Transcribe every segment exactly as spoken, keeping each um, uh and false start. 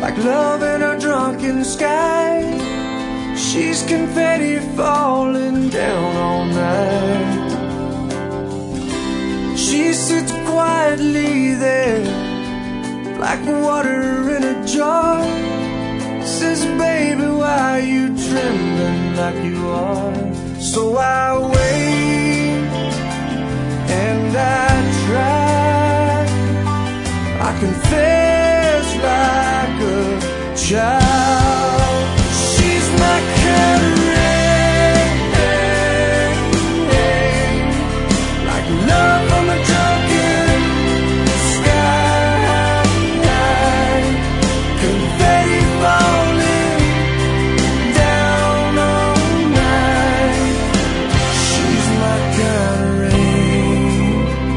like love in a drunken sky. She's confetti falling down all night. She sits quietly there, like water in a jar. Says, baby, why are you trembling like you are? So I wait and I try, I confess like a child. She's my kind of rain, like love from a drunken sky. Confetti falling down all night. She's my kind of rain.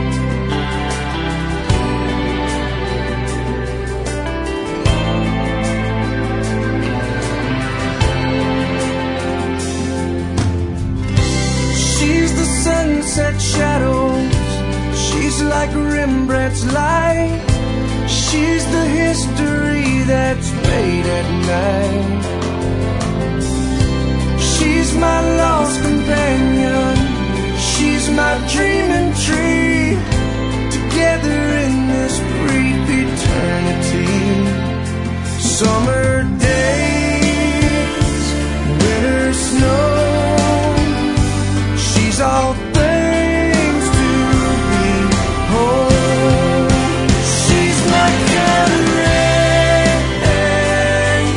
She's the sunset shadows, she's like Rembrandt's light. She's the history that's made at night. She's my lost companion, she's my dreaming tree. Together in this brief eternity. Summer days, winter snow, she's all things to behold. She's my kind of rain,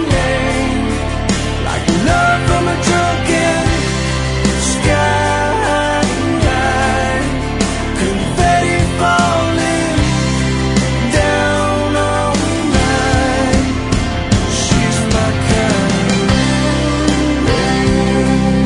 like love from a drunken sky. Confetti falling down all night. She's my kind of rain.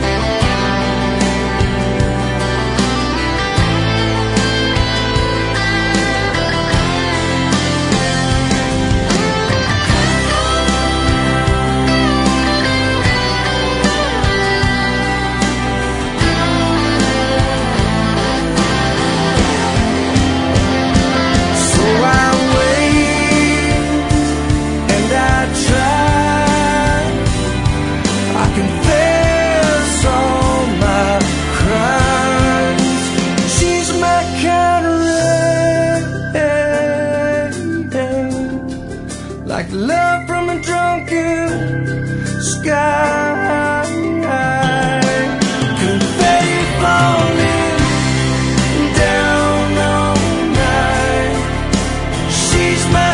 So I wait and I try, I confess all my crimes. She's my kind of rain, like love from a drunken sky. Confetti falling down all night. She's my